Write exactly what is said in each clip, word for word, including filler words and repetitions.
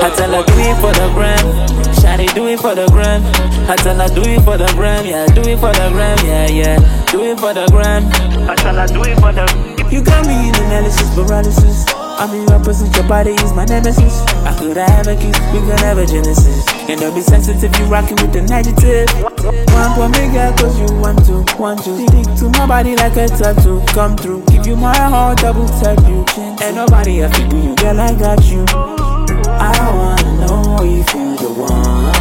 I tell her do it for the gram. Shawty do it for the gram. I tell her do it for the gram. Yeah, do it for the gram. Yeah, yeah, do it for the gram. I tell her do it for the. You got me in analysis paralysis. I'm in your presence, your body is my nemesis. I could have a kiss, we could have a genesis. And don't be sensitive, you rockin' with the negative. One for me, girl, cause you want to, want to stick to my body like a tattoo. Come through, give you my heart, double tap you. And nobody else can do you, girl, I got you. I wanna know if you the one.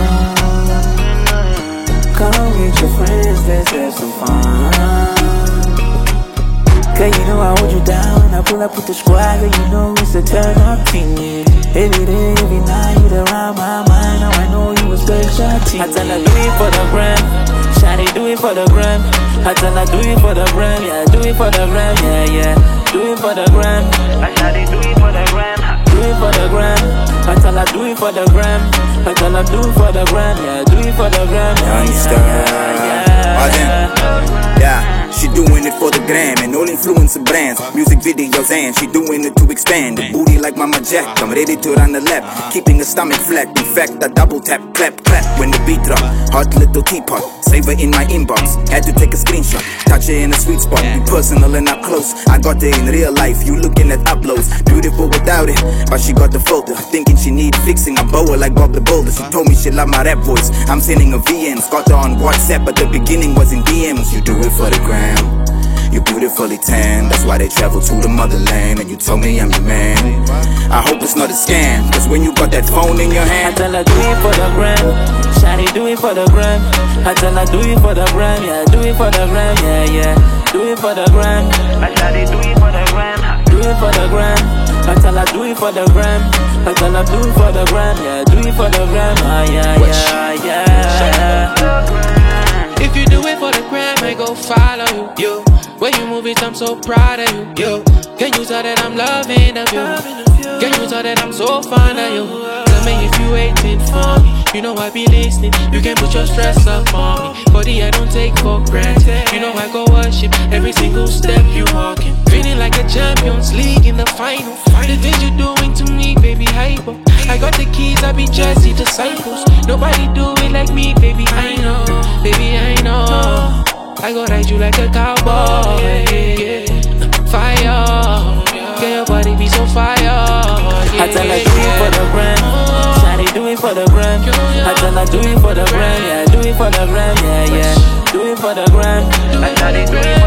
Come with your friends, let's have some fun. Cause you know I hold you down, I pull up with the squad, and you know it's a turn up thing, yeah. Every day, every night, you're around my mind, now I know you a special team. I tell her do it for the gram, Shawty do it for the gram. I tell her do it for the gram, yeah, do it for the gram, yeah, yeah. Do it for the gram, I Shawty do it for the gram. Do it for the gram, I tell her do it for the gram. I tell her do it for the gram, yeah, do it for the gram, yeah, yeah, yeah, yeah. Yeah. She doing it for the gram and all influencer brands. Music videos and she doing it to expand. The booty like Mama Jack, I'm ready to run the lap. Keeping her stomach flat, in fact I double tap, clap, clap when the beat drop. Hot little teapot, save her in my inbox. Had to take a screenshot, touch her in a sweet spot. Be personal and up close, I got her in real life. You looking at uploads, beautiful without it. But she got the filter, thinking she need fixing. I bow her like Bob the Builder. She told me she love my rap voice, I'm sending her V Ns. Got her on WhatsApp, but the beginning was in D Ms. You do it for the gram, you beautifully tan, that's why they travel to the motherland. And you told me I'm your man, I hope it's not a scam. Cause when you got that phone in your hand, I tell her do it for the gram, Shawty do it for the gram. I tell her do it for the gram, yeah, do it for the gram, yeah, yeah. Do it for the gram, I Shawty do it for the gram. Do it for the gram, I tell her do it for the gram. I tell her do it for the gram, yeah, do it for the gram, ah, yeah, yeah, yeah. If you do it for the gram, I go follow you, yo. When you move it, I'm so proud of you, yo. Can you tell that I'm loving of you? Can you tell that I'm so fond of you? Tell me if you waiting for me, you know I be listening. You can put your stress up on me, body I don't take for granted. You know I go worship every single step you walking. Feeling like a Champions League in the final. The things you doing to me, baby, hyper. I got the keys, I be Jesse disciples. Nobody do it like me, baby, I know. Baby, I know. I go ride you like a cowboy, yeah. Fire, can your body be so fire, yeah. I tell her do it for the gram, Shawty do it for the gram. I tell her do it for the gram, yeah, do it for the gram, yeah, yeah. Do it for the gram, I Shawty do it